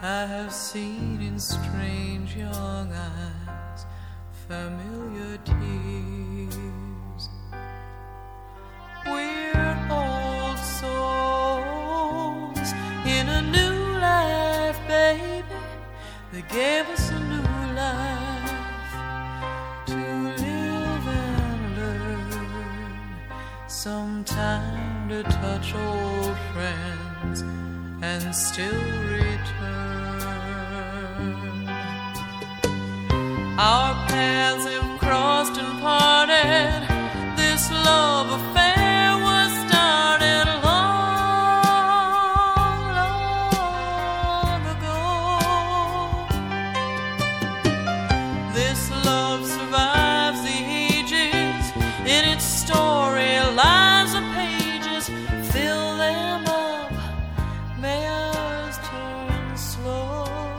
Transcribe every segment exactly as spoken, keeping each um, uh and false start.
I have seen in strange young eyes familiar tears. We're old souls in a new life, baby. They gave us a new life to live and learn. Sometime to touch old friends and still return. Our paths have crossed and parted. This love affair was started long, long ago. This love survives the ages. In its story lies the pages. Fill them up, may ours turn slow.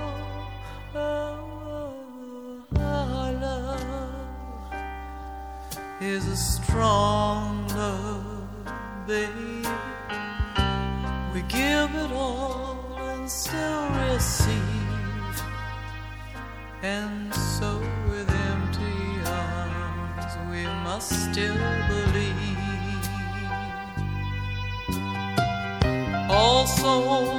Our love is a strong love, baby. We give it all and still receive, and so with empty arms we must still believe. All souls